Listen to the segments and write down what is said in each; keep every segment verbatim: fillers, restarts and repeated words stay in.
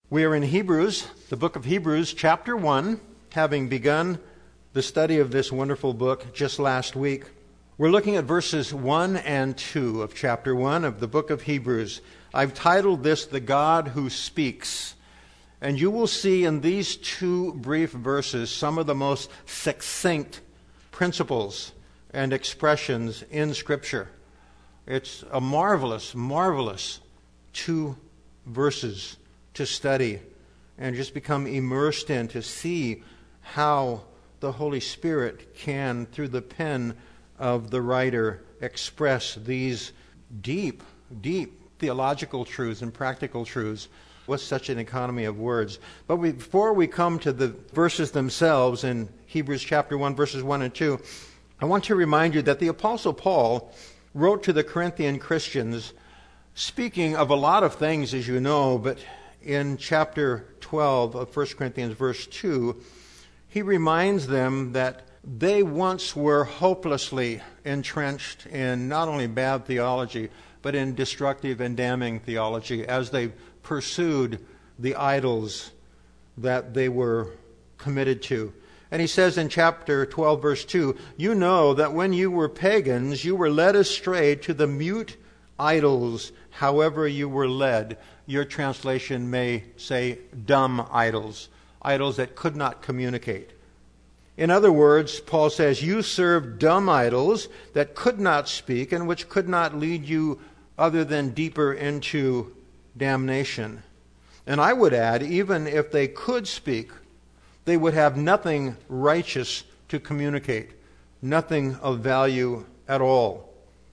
We are in Hebrews, the book of Hebrews, chapter one, having begun the study of this wonderful book just last week. We're looking at verses one and two of chapter one of the book of Hebrews. I've titled this, The God Who Speaks. And you will see in these two brief verses some of the most succinct principles and expressions in Scripture. It's a marvelous, marvelous two verses to study and just become immersed in, to see how the Holy Spirit can, through the pen of the writer, express these deep, deep theological truths and practical truths with such an economy of words. But we, before we come to the verses themselves in Hebrews chapter one, verses one and two, I want to remind you that the Apostle Paul wrote to the Corinthian Christians, speaking of a lot of things, as you know, but in chapter twelve of First Corinthians, verse two, he reminds them that they once were hopelessly entrenched in not only bad theology, but in destructive and damning theology as they pursued the idols that they were committed to. And he says in chapter twelve, verse two, you know that when you were pagans, you were led astray to the mute idols, however you were led. Your translation may say dumb idols, idols that could not communicate. In other words, Paul says, you served dumb idols that could not speak and which could not lead you other than deeper into damnation. And I would add, even if they could speak, they would have nothing righteous to communicate, nothing of value at all.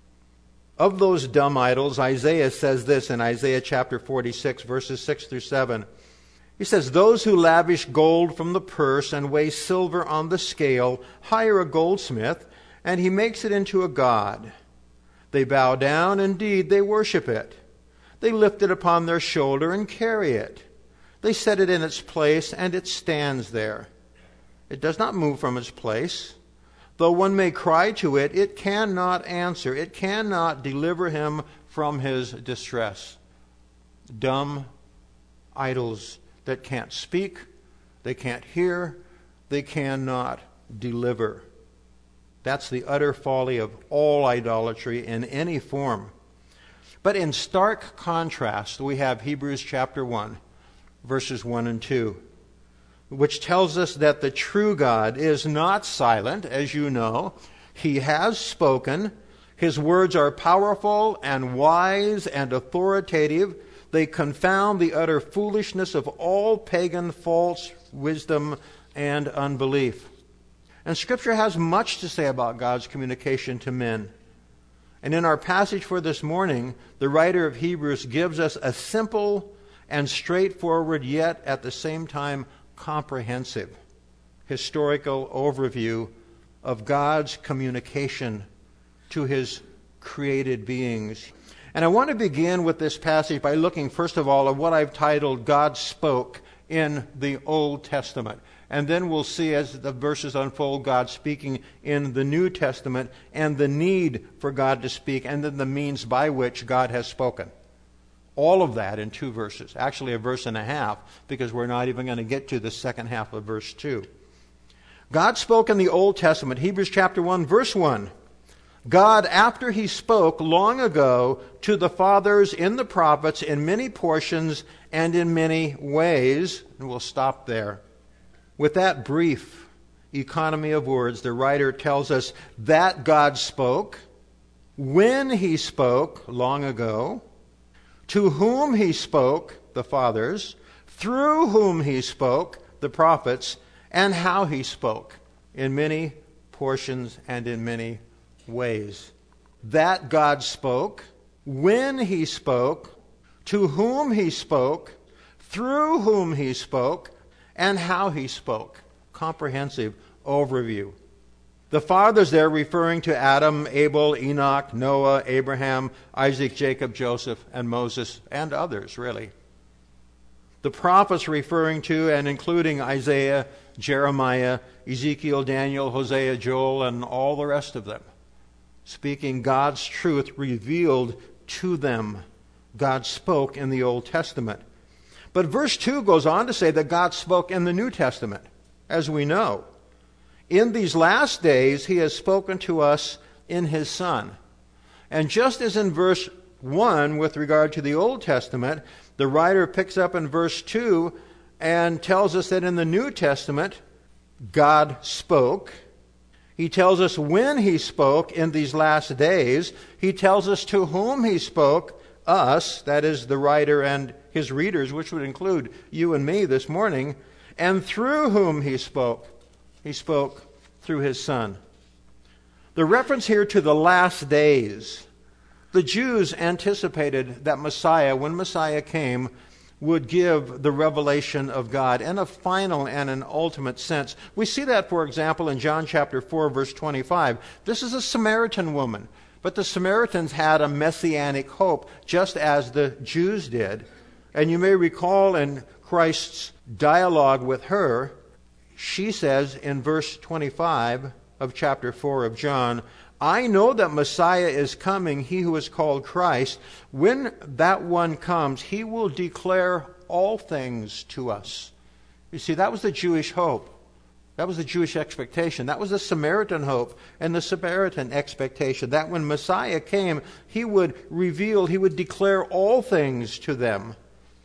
Of those dumb idols, Isaiah says this in Isaiah chapter forty-six, verses six through seven. He says, those who lavish gold from the purse and weigh silver on the scale hire a goldsmith, and he makes it into a god. They bow down, indeed, they worship it. They lift it upon their shoulder and carry it. They set it in its place, and it stands there. It does not move from its place. Though one may cry to it, it cannot answer. It cannot deliver him from his distress. Dumb idols that can't speak, they can't hear, they cannot deliver. That's the utter folly of all idolatry in any form. But in stark contrast, we have Hebrews chapter one, verses one and two. Which tells us that the true God is not silent, as you know. He has spoken. His words are powerful and wise and authoritative. They confound the utter foolishness of all pagan false wisdom and unbelief. And Scripture has much to say about God's communication to men. And in our passage for this morning, the writer of Hebrews gives us a simple and straightforward, yet at the same time comprehensive historical overview of God's communication to his created beings. And I want to begin with this passage by looking first of all at what I've titled God Spoke in the Old Testament. And then we'll see as the verses unfold God speaking in the New Testament and the need for God to speak and then the means by which God has spoken. All of that in two verses. Actually a verse and a half, because we're not even going to get to the second half of verse two. God spoke in the Old Testament, Hebrews chapter one, verse one. God, after he spoke long ago to the fathers in the prophets in many portions and in many ways, and we'll stop there. With that brief economy of words, the writer tells us that God spoke, when he spoke long ago, to whom he spoke, the fathers, through whom he spoke, the prophets, and how he spoke, in many portions and in many ways. That God spoke, when he spoke, to whom he spoke, through whom he spoke, and how he spoke. Comprehensive overview. The fathers there referring to Adam, Abel, Enoch, Noah, Abraham, Isaac, Jacob, Joseph, and Moses, and others, really. The prophets referring to and including Isaiah, Jeremiah, Ezekiel, Daniel, Hosea, Joel, and all the rest of them. Speaking God's truth revealed to them. God spoke in the Old Testament. But verse two goes on to say that God spoke in the New Testament, as we know. In these last days, he has spoken to us in his Son. And just as in verse one, with regard to the Old Testament, the writer picks up in verse two and tells us that in the New Testament, God spoke. He tells us when he spoke in these last days. He tells us to whom he spoke, us, that is the writer and his readers, which would include you and me this morning, and through whom he spoke. He spoke through his Son. The reference here to the last days. The Jews anticipated that Messiah, when Messiah came, would give the revelation of God in a final and an ultimate sense. We see that, for example, in John chapter four, verse twenty-five. This is a Samaritan woman, but the Samaritans had a messianic hope, just as the Jews did. And you may recall in Christ's dialogue with her, she says in verse twenty-five of chapter four of John, I know that Messiah is coming, he who is called Christ. When that one comes, he will declare all things to us. You see, that was the Jewish hope. That was the Jewish expectation. That was the Samaritan hope and the Samaritan expectation. That when Messiah came, he would reveal, he would declare all things to them.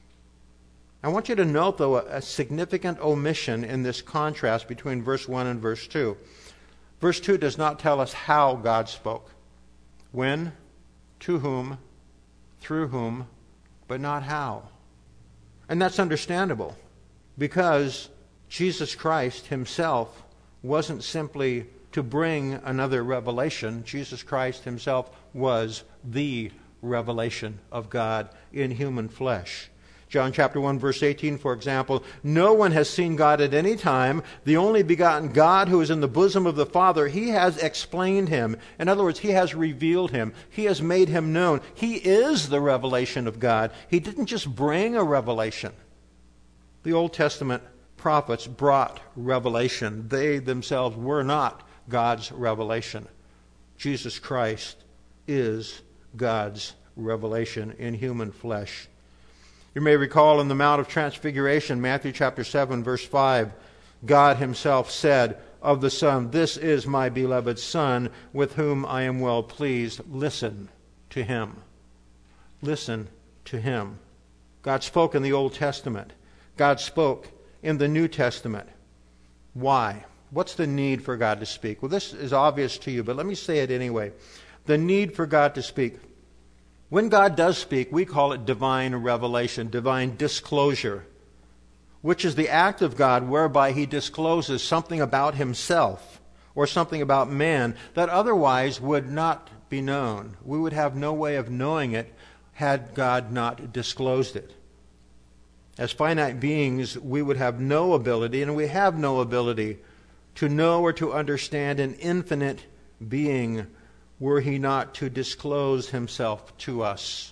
I want you to note, though, a, a significant omission in this contrast between verse one and verse two. Verse two does not tell us how God spoke. When, to whom, through whom, but not how. And that's understandable, because Jesus Christ himself wasn't simply to bring another revelation. Jesus Christ himself was the revelation of God in human flesh. John chapter one, verse eighteen, for example, no one has seen God at any time. The only begotten God who is in the bosom of the Father, he has explained him. In other words, he has revealed him. He has made him known. He is the revelation of God. He didn't just bring a revelation. The Old Testament prophets brought revelation. They themselves were not God's revelation. Jesus Christ is God's revelation in human flesh. You may recall in the Mount of Transfiguration, Matthew chapter seven, verse five, God himself said of the Son, this is my beloved Son, with whom I am well pleased. Listen to him. Listen to him. God spoke in the Old Testament. God spoke in the New Testament. Why? What's the need for God to speak? Well, this is obvious to you, but let me say it anyway. The need for God to speak. When God does speak, we call it divine revelation, divine disclosure, which is the act of God whereby he discloses something about himself or something about man that otherwise would not be known. We would have no way of knowing it had God not disclosed it. As finite beings, we would have no ability, and we have no ability, to know or to understand an infinite being were he not to disclose himself to us.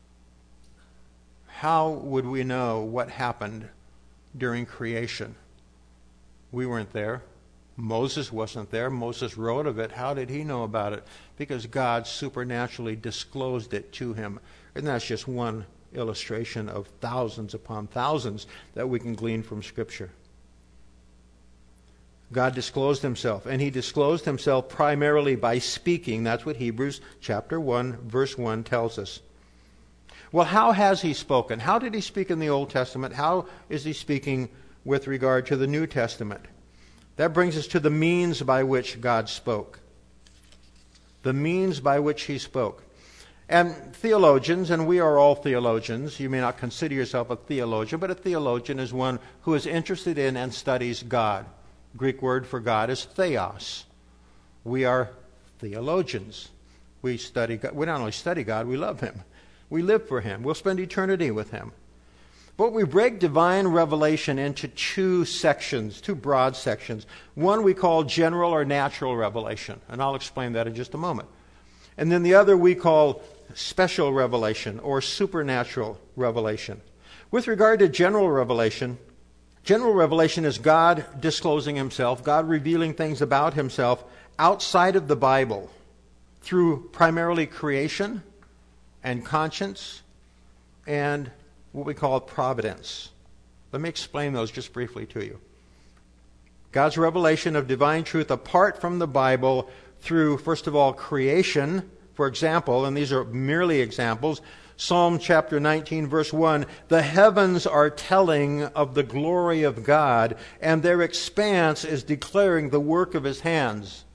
How would we know what happened during creation? We weren't there. Moses wasn't there. Moses wrote of it. How did he know about it? Because God supernaturally disclosed it to him. And that's just one illustration of thousands upon thousands that we can glean from Scripture. God disclosed himself, and he disclosed himself primarily by speaking. That's what Hebrews chapter one, verse one tells us. Well, how has he spoken? How did he speak in the Old Testament? How is he speaking with regard to the New Testament? That brings us to the means by which God spoke. The means by which he spoke. And theologians, and we are all theologians, you may not consider yourself a theologian, but a theologian is one who is interested in and studies God. Greek word for God is theos. We are theologians. We study God. We not only study God, we love him. We live for him. We'll spend eternity with him. But we break divine revelation into two sections, two broad sections. One we call general or natural revelation, and I'll explain that in just a moment. And then the other we call special revelation or supernatural revelation. With regard to general revelation, general revelation is God disclosing himself, God revealing things about himself outside of the Bible through primarily creation and conscience and what we call providence. Let me explain those just briefly to you. God's revelation of divine truth apart from the Bible through, first of all, creation. For example, and these are merely examples, Psalm chapter nineteen, verse one, the heavens are telling of the glory of God, and their expanse is declaring the work of his hands.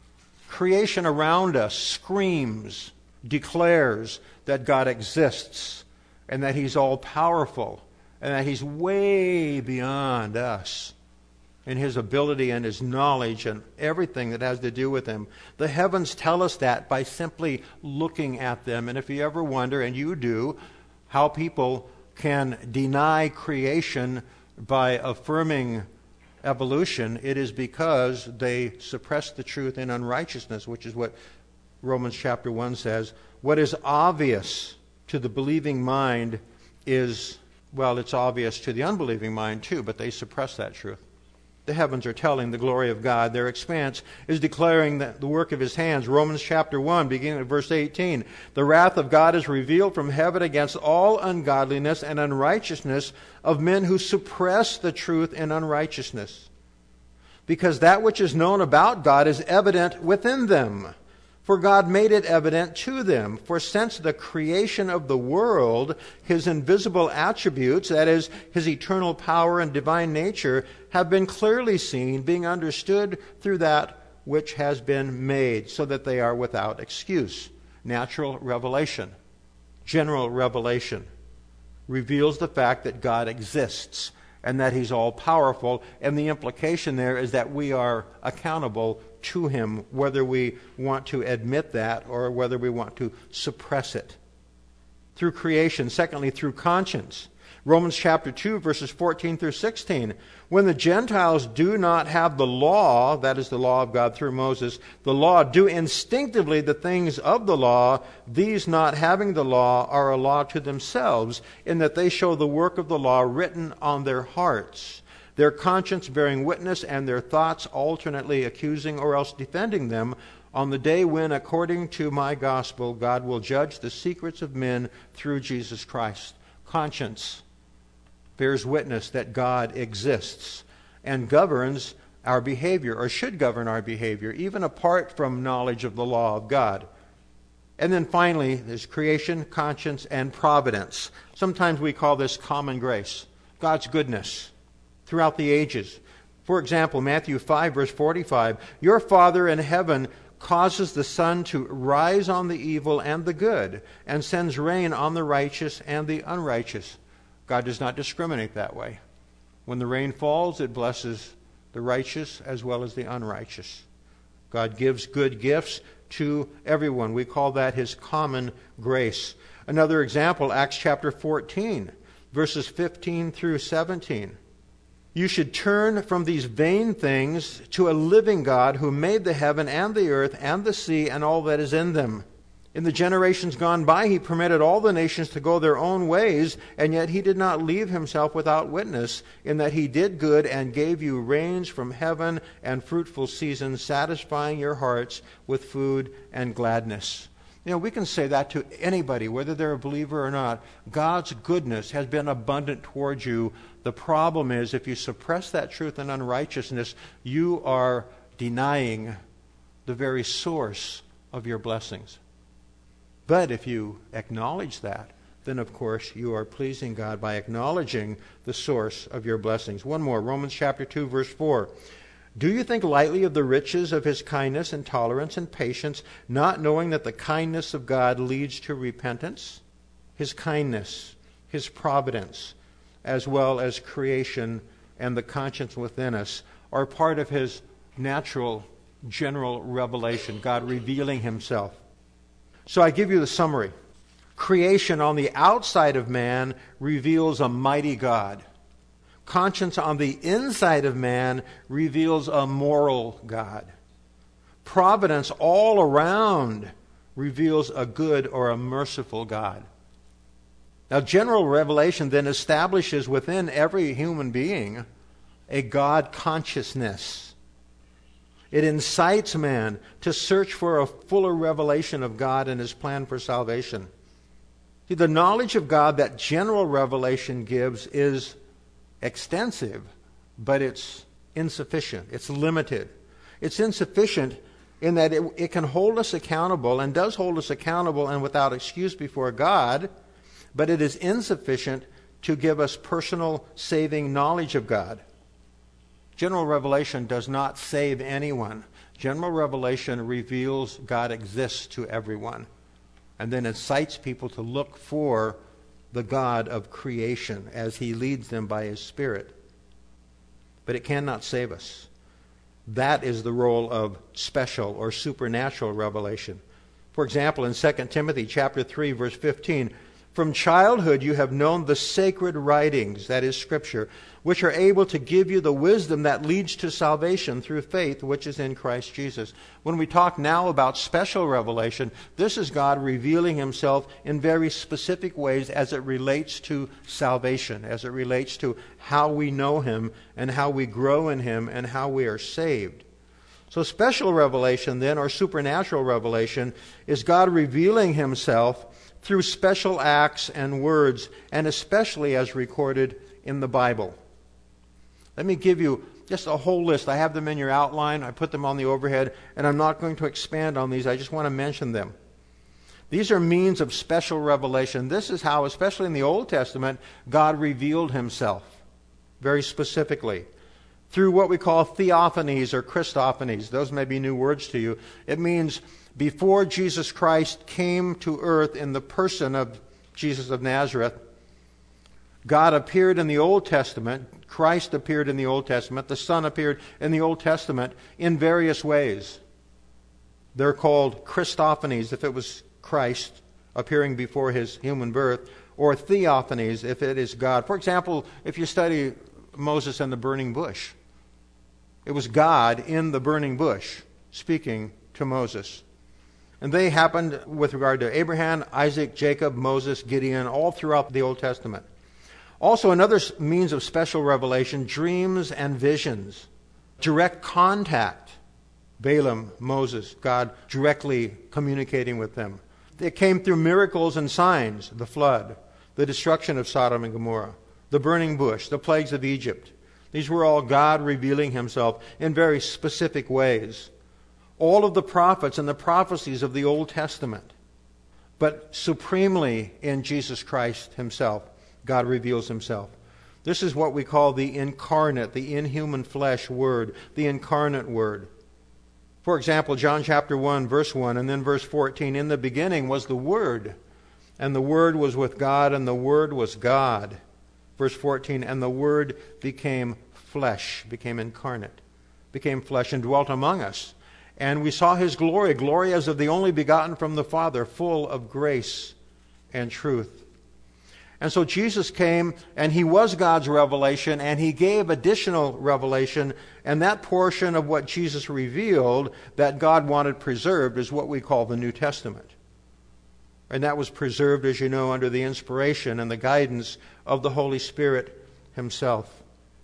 Creation around us screams, declares that God exists, and that he's all-powerful, and that he's way beyond us in his ability and his knowledge and everything that has to do with him. The heavens tell us that by simply looking at them. And if you ever wonder, and you do, how people can deny creation by affirming evolution, it is because they suppress the truth in unrighteousness, which is what Romans chapter one says. What is obvious to the believing mind is, well, it's obvious to the unbelieving mind too, but they suppress that truth. The heavens are telling the glory of God. Their expanse is declaring the, the work of his hands. Romans chapter one, beginning at verse eighteen. The wrath of God is revealed from heaven against all ungodliness and unrighteousness of men who suppress the truth in unrighteousness. Because that which is known about God is evident within them. For God made it evident to them. For since the creation of the world, his invisible attributes, that is, his eternal power and divine nature, have been clearly seen, being understood through that which has been made, so that they are without excuse. Natural revelation, general revelation, reveals the fact that God exists and that he's all-powerful, and the implication there is that we are accountable to him, whether we want to admit that or whether we want to suppress it. Through creation. Secondly, through conscience. Romans chapter two, verses fourteen through sixteen. When the Gentiles do not have the law, that is the law of God through Moses, the law, do instinctively the things of the law, these not having the law are a law to themselves, in that they show the work of the law written on their hearts, their conscience bearing witness, and their thoughts alternately accusing or else defending them, on the day when, according to my gospel, God will judge the secrets of men through Jesus Christ. Conscience bears witness that God exists and governs our behavior, or should govern our behavior, even apart from knowledge of the law of God. And then finally, there's creation, conscience, and providence. Sometimes we call this common grace, God's goodness throughout the ages. For example, Matthew five, verse forty-five, your Father in heaven causes the sun to rise on the evil and the good, and sends rain on the righteous and the unrighteous. God does not discriminate that way. When the rain falls, it blesses the righteous as well as the unrighteous. God gives good gifts to everyone. We call that his common grace. Another example, Acts chapter fourteen, verses fifteen through seventeen. You should turn from these vain things to a living God who made the heaven and the earth and the sea and all that is in them. In the generations gone by, he permitted all the nations to go their own ways, and yet he did not leave himself without witness, in that he did good and gave you rains from heaven and fruitful seasons, satisfying your hearts with food and gladness. You know, we can say that to anybody, whether they're a believer or not. God's goodness has been abundant towards you. The problem is, if you suppress that truth in unrighteousness, you are denying the very source of your blessings. But if you acknowledge that, then of course you are pleasing God by acknowledging the source of your blessings. One more, Romans chapter two, verse four. Do you think lightly of the riches of his kindness and tolerance and patience, not knowing that the kindness of God leads to repentance? His kindness, his providence, as well as creation and the conscience within us are part of his natural, general revelation, God revealing himself. So I give you the summary. Creation on the outside of man reveals a mighty God. Conscience on the inside of man reveals a moral God. Providence all around reveals a good or a merciful God. Now, general revelation then establishes within every human being a God consciousness. It incites man to search for a fuller revelation of God and his plan for salvation. See, the knowledge of God that general revelation gives is extensive, but it's insufficient. It's limited. It's insufficient in that it, it can hold us accountable and does hold us accountable and without excuse before God, but it is insufficient to give us personal saving knowledge of God. General revelation does not save anyone. General revelation reveals God exists to everyone and then incites people to look for the God of creation as he leads them by his Spirit. But it cannot save us. That is the role of special or supernatural revelation. For example, in Second Timothy chapter three, verse fifteen, from childhood you have known the sacred writings, that is Scripture, which are able to give you the wisdom that leads to salvation through faith, which is in Christ Jesus. When we talk now about special revelation, this is God revealing himself in very specific ways as it relates to salvation, as it relates to how we know him and how we grow in him and how we are saved. So special revelation then, or supernatural revelation, is God revealing himself through special acts and words, and especially as recorded in the Bible. Let me give you just a whole list. I have them in your outline. I put them on the overhead, and I'm not going to expand on these. I just want to mention them. These are means of special revelation. This is how, especially in the Old Testament, God revealed himself very specifically through what we call theophanies or Christophanies. Those may be new words to you. It means before Jesus Christ came to earth in the person of Jesus of Nazareth, God appeared in the Old Testament. Christ appeared in the Old Testament. The Son appeared in the Old Testament in various ways. They're called Christophanies if it was Christ appearing before his human birth, or theophanies if it is God. For example, if you study Moses and the burning bush, it was God in the burning bush speaking to Moses. And they happened with regard to Abraham, Isaac, Jacob, Moses, Gideon, all throughout the Old Testament. Also, another means of special revelation, dreams and visions. Direct contact. Balaam, Moses, God directly communicating with them. It came through miracles and signs, the flood, the destruction of Sodom and Gomorrah, the burning bush, the plagues of Egypt. These were all God revealing himself in very specific ways. All of the prophets and the prophecies of the Old Testament. But supremely in Jesus Christ himself, God reveals himself. This is what we call the incarnate, the inhuman flesh word, the incarnate word. For example, John chapter one, verse one, and then verse fourteen, in the beginning was the Word, and the Word was with God, and the Word was God. Verse fourteen, and the Word became flesh, became incarnate, became flesh, and dwelt among us. And we saw his glory, glory as of the only begotten from the Father, full of grace and truth. And so Jesus came, and he was God's revelation, and he gave additional revelation, and that portion of what Jesus revealed that God wanted preserved is what we call the New Testament. And that was preserved, as you know, under the inspiration and the guidance of the Holy Spirit himself.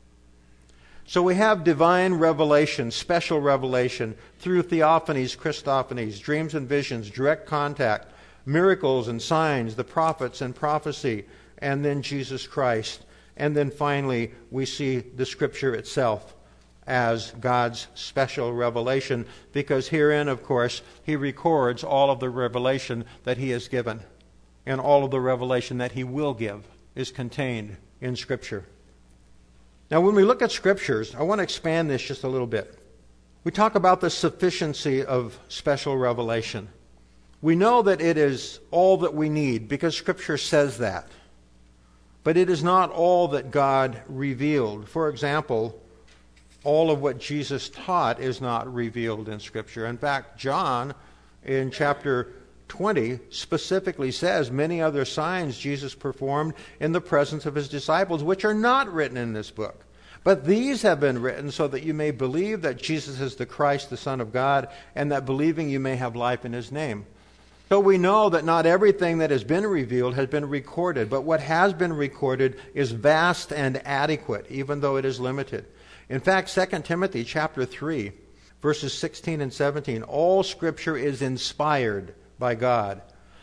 So we have divine revelation, special revelation, through theophanies, Christophanies, dreams and visions, direct contact, miracles and signs, the prophets and prophecy, and then Jesus Christ. And then finally, we see the Scripture itself as God's special revelation, because herein, of course, he records all of the revelation that he has given, and all of the revelation that he will give is contained in Scripture. Now, when we look at Scriptures, I want to expand this just a little bit. We talk about the sufficiency of special revelation. We know that it is all that we need because Scripture says that. But it is not all that God revealed. For example, all of what Jesus taught is not revealed in Scripture. In fact, John, in chapter twenty, specifically says many other signs Jesus performed in the presence of his disciples, which are not written in this book. But these have been written so that you may believe that Jesus is the Christ, the Son of God, and that believing you may have life in his name. So we know that not everything that has been revealed has been recorded, but what has been recorded is vast and adequate, even though it is limited. In fact, Second Timothy chapter three, verses sixteen and seventeen, all Scripture is inspired by God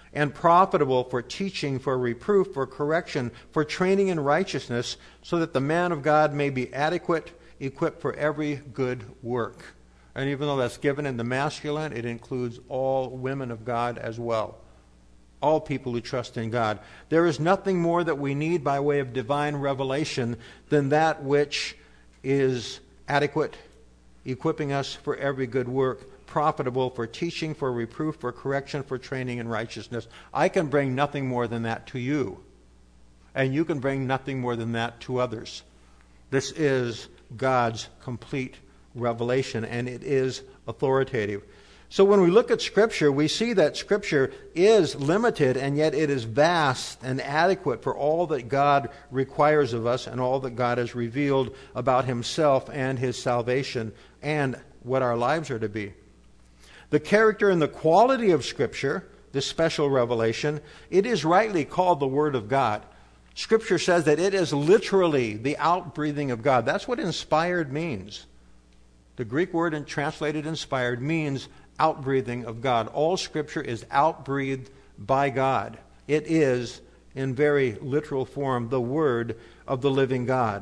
and profitable for teaching, for reproof, for correction, for training in righteousness, so that the man of God may be adequate, equipped for every good work. And even though that's given in the masculine, it includes all women of God as well. All people who trust in God. There is nothing more that we need by way of divine revelation than that which is adequate, equipping us for every good work, profitable for teaching, for reproof, for correction, for training in righteousness. I can bring nothing more than that to you. And you can bring nothing more than that to others. This is God's complete revelation, and it is authoritative. So when we look at Scripture, we see that Scripture is limited, and yet it is vast and adequate for all that God requires of us and all that God has revealed about Himself and His salvation and what our lives are to be. The character and the quality of Scripture, this special revelation, it is rightly called the Word of God. Scripture says that it is literally the outbreathing of God. That's what inspired means. The Greek word translated inspired means outbreathing of God. All Scripture is outbreathed by God. It is, in very literal form, the Word of the living God.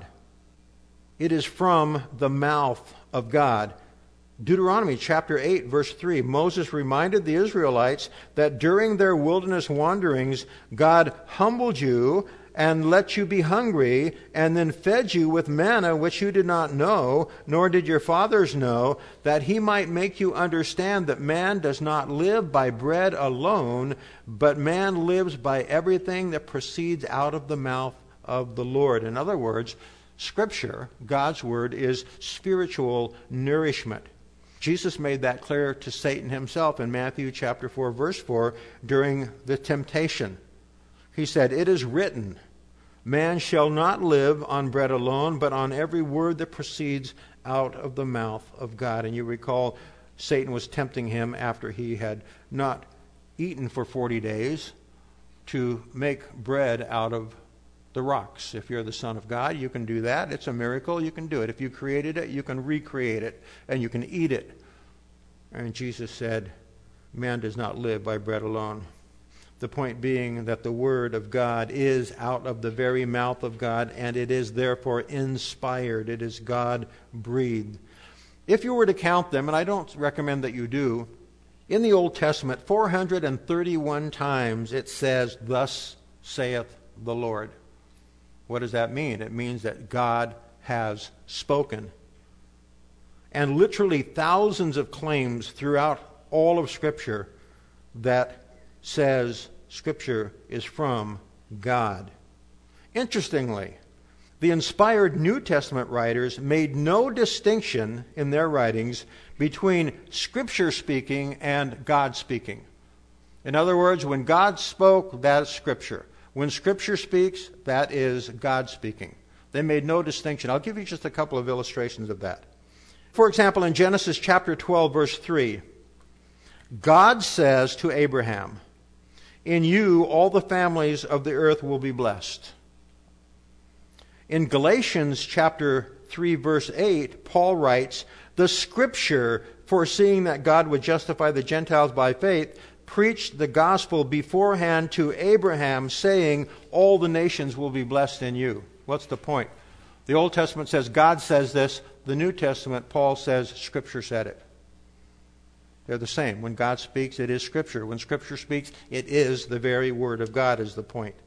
It is from the mouth of God. Deuteronomy chapter eight, verse three, Moses reminded the Israelites that during their wilderness wanderings, God humbled you and let you be hungry, and then fed you with manna which you did not know, nor did your fathers know, that He might make you understand that man does not live by bread alone, but man lives by everything that proceeds out of the mouth of the Lord. In other words, Scripture, God's Word, is spiritual nourishment. Jesus made that clear to Satan himself in Matthew chapter four, verse four, during the temptation. He said, "It is written, man shall not live on bread alone, but on every word that proceeds out of the mouth of God." And you recall Satan was tempting him after he had not eaten for forty days to make bread out of the rocks. If you're the Son of God, you can do that. It's a miracle. You can do it. If you created it, you can recreate it, and you can eat it. And Jesus said, man does not live by bread alone. The point being that the Word of God is out of the very mouth of God, and it is therefore inspired. It is God-breathed. If you were to count them, and I don't recommend that you do, in the Old Testament, four hundred thirty-one times it says, "Thus saith the Lord." What does that mean? It means that God has spoken. And literally thousands of claims throughout all of Scripture that says Scripture is from God. Interestingly, the inspired New Testament writers made no distinction in their writings between Scripture speaking and God speaking. In other words, when God spoke, that is Scripture. When Scripture speaks, that is God speaking. They made no distinction. I'll give you just a couple of illustrations of that. For example, in Genesis chapter twelve, verse three, God says to Abraham, "In you all the families of the earth will be blessed." In Galatians chapter three, verse eight, Paul writes, "The Scripture, foreseeing that God would justify the Gentiles by faith, preached the gospel beforehand to Abraham, saying, all the nations will be blessed in you." What's the point? The Old Testament says God says this. The New Testament, Paul says Scripture said it. They're the same. When God speaks, it is Scripture. When Scripture speaks, it is the very Word of God, is the point.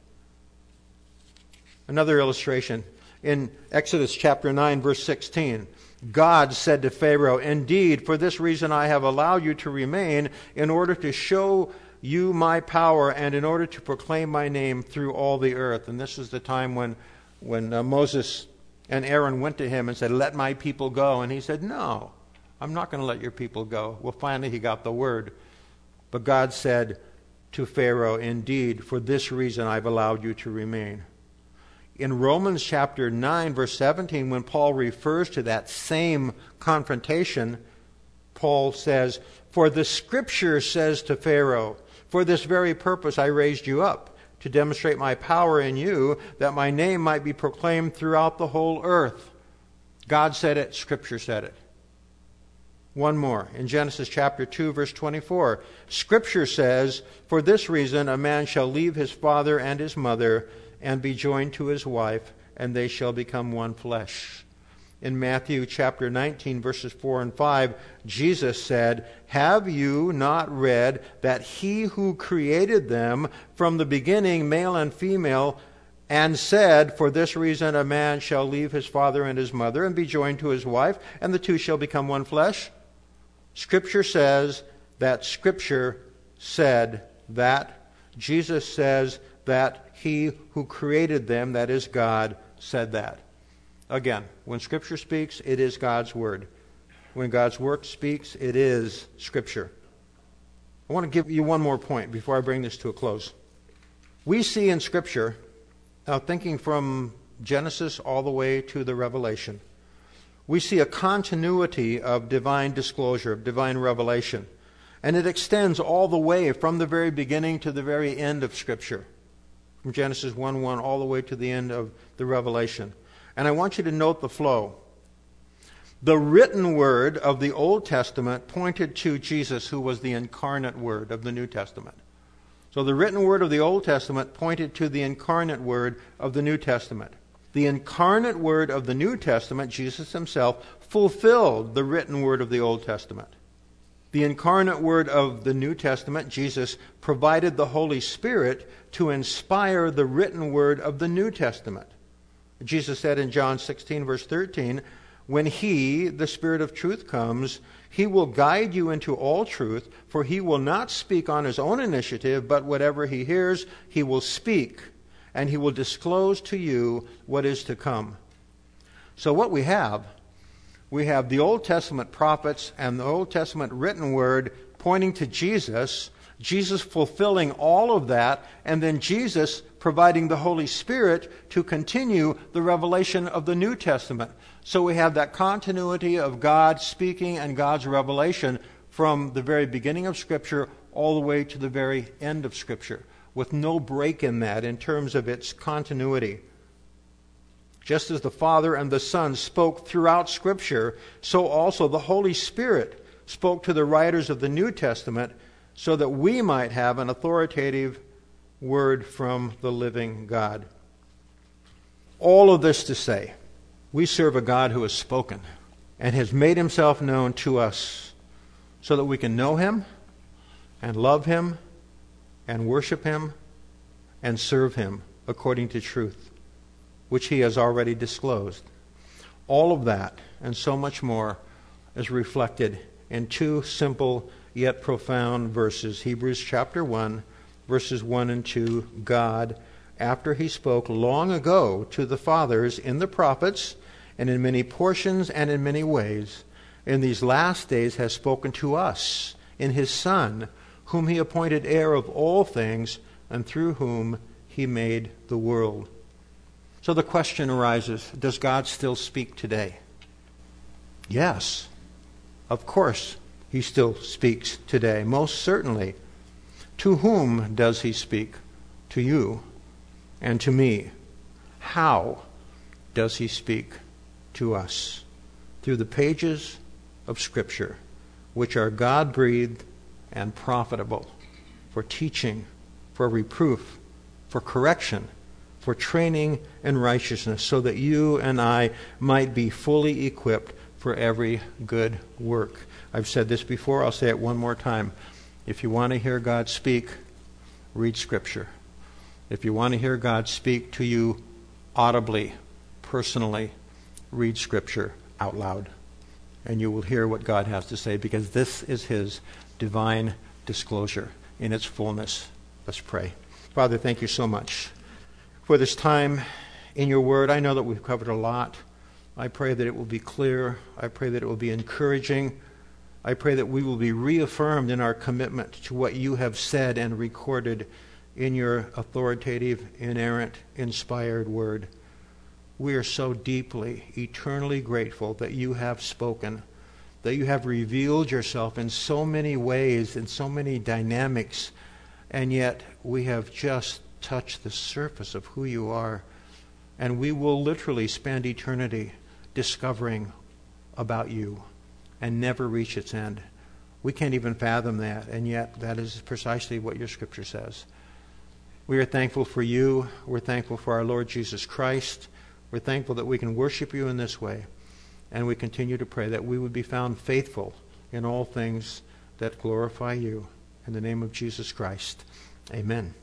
Another illustration. In Exodus chapter nine, verse sixteen, God said to Pharaoh, "Indeed, for this reason I have allowed you to remain, in order to show you my power and in order to proclaim my name through all the earth." And this is the time when, when uh, Moses and Aaron went to him and said, "Let my people go." And he said, "No, I'm not going to let your people go." Well, finally he got the word. But God said to Pharaoh, "Indeed, for this reason I've allowed you to remain." In Romans chapter nine, verse seventeen, when Paul refers to that same confrontation, Paul says, "For the Scripture says to Pharaoh, for this very purpose I raised you up, to demonstrate my power in you, that my name might be proclaimed throughout the whole earth." God said it, Scripture said it. One more. In Genesis chapter two, verse twenty-four, Scripture says, "For this reason a man shall leave his father and his mother and be joined to his wife, and they shall become one flesh." In Matthew chapter nineteen, verses four and five, Jesus said, "Have you not read that he who created them from the beginning, male and female, and said, 'For this reason a man shall leave his father and his mother and be joined to his wife, and the two shall become one flesh'?" Scripture says that Scripture said that. Jesus says that he who created them, that is God, said that. Again, when Scripture speaks, it is God's Word. When God's Word speaks, it is Scripture. I want to give you one more point before I bring this to a close. We see in Scripture, now thinking from Genesis all the way to the Revelation, we see a continuity of divine disclosure, of divine revelation. And it extends all the way from the very beginning to the very end of Scripture. From Genesis one one all the way to the end of the Revelation. And I want you to note the flow. The written word of the Old Testament pointed to Jesus, who was the incarnate word of the New Testament. So the written word of the Old Testament pointed to the incarnate word of the New Testament. The incarnate word of the New Testament, Jesus himself, fulfilled the written word of the Old Testament. The incarnate word of the New Testament, Jesus, provided the Holy Spirit to inspire the written word of the New Testament. Jesus said in John sixteen, verse thirteen, "When he, the Spirit of truth, comes, he will guide you into all truth, for he will not speak on his own initiative, but whatever he hears, he will speak, and he will disclose to you what is to come." So what we have, we have the Old Testament prophets and the Old Testament written word pointing to Jesus, Jesus fulfilling all of that, and then Jesus providing the Holy Spirit to continue the revelation of the New Testament. So we have that continuity of God speaking and God's revelation from the very beginning of Scripture all the way to the very end of Scripture, with no break in that in terms of its continuity. Just as the Father and the Son spoke throughout Scripture, so also the Holy Spirit spoke to the writers of the New Testament so that we might have an authoritative word from the living God. All of this to say, we serve a God who has spoken and has made himself known to us so that we can know him and love him and worship him and serve him according to truth, which he has already disclosed. All of that and so much more is reflected in two simple yet profound verses. Hebrews chapter one, verses one and two. God, after he spoke long ago to the fathers in the prophets, and in many portions and in many ways, in these last days has spoken to us in his Son, whom he appointed heir of all things, and through whom he made the world. So the question arises, does God still speak today? Yes, of course he still speaks today, most certainly. To whom does he speak? To you and to me. How does he speak to us? Through the pages of Scripture, which are God-breathed and profitable for teaching, for reproof, for correction, for training in righteousness, so that you and I might be fully equipped for every good work. I've said this before, I'll say it one more time. If you want to hear God speak, read Scripture. If you want to hear God speak to you audibly, personally, read Scripture out loud. And you will hear what God has to say, because this is his divine disclosure in its fullness. Let's pray. Father, thank you so much for this time in your word. I know that we've covered a lot. I pray that it will be clear. I pray that it will be encouraging. I pray that we will be reaffirmed in our commitment to what you have said and recorded in your authoritative, inerrant, inspired word. We are so deeply, eternally grateful that you have spoken, that you have revealed yourself in so many ways, in so many dynamics, and yet we have just touched the surface of who you are, and we will literally spend eternity discovering about you. and never reach its end. We can't even fathom that, and yet that is precisely what your Scripture says. We are thankful for you. We're thankful for our Lord Jesus Christ. We're thankful that we can worship you in this way. And we continue to pray that we would be found faithful in all things that glorify you. In the name of Jesus Christ, amen.